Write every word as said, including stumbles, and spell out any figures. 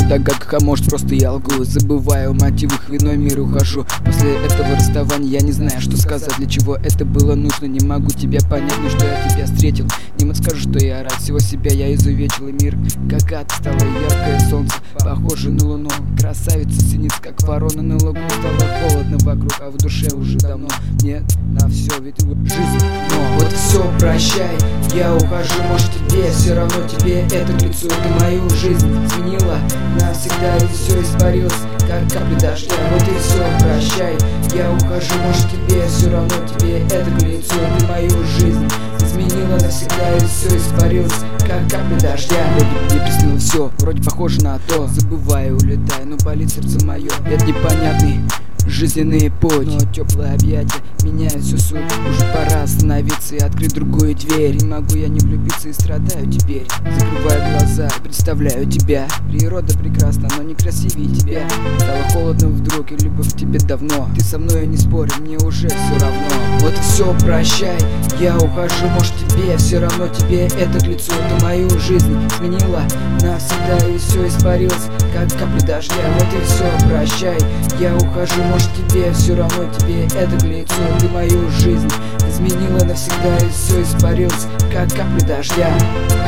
в догадках, а может просто я лгу. Забываю о мотивах, в иной мир ухожу. После этого расставания я не знаю, что сказать. Для чего это было нужно, не могу тебя понять. Ну что я тебя встретил, не скажу, что я рад. Всего себя я изувечил, и мир как ад. Стало яркое солнце, похоже на луну. Красавица синиц, как ворона на лугу. Стало холодно вокруг, а в душе уже давно нет на все, ведь жизнь. Но вот все, прощай, я ухожу. Может тебе все равно, тебе это к лицу. Ты мою жизнь изменила навсегда, и все испарилось, как капли дождя. Вот и все, прощай, я ухожу. Может тебе все равно, тебе это к лицу. Ты мою жизнь изменила навсегда, и все испарилось, как капли дождя. Вроде мне приснилось все, вроде похоже на то. Забываю, улетаю, но болит сердце мое. Это непонятный жизненный путь, но теплые объятия меняют всю суть. Уже пора остановиться и открыть другую дверь. Не могу я не влюбиться и страдаю теперь. Закрываю глаза и представляю тебя. Природа прекрасна, но не красивее тебя. Стало холодно вдруг, и любовь к тебе давно. Ты со мной не спорь, мне уже все равно. Вот все, прощай, я ухожу. Может тебе все равно, тебе это к лицу. Ты мою жизнь изменила навсегда, и все испарилось, как капли дождя. Вот и все, прощай, я ухожу. Может тебе все равно, тебе это к лицу. Ты мою жизнь изменила навсегда, и все испарилось, как капли дождя.